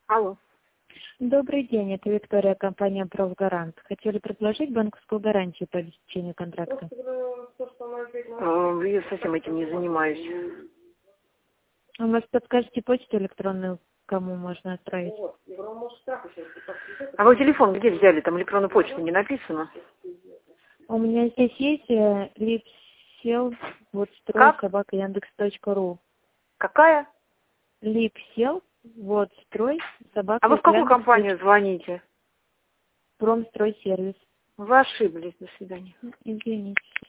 Алло. Добрый день, это Виктория, компания «Профгарант». Хотели предложить банковскую гарантию по обеспечению контракта. Я совсем этим не занимаюсь. У вас подскажете почту электронную, кому можно отправить? А вы телефон где взяли? Там электронную почту не написано. У меня здесь есть липсел, вот строй, Как? собака Яндекс.ру. Какая? Липсел, вот строй, А вы собака в какую Яндекс. компанию звоните? Промстройсервис. Вы ошиблись. До свидания. Извините.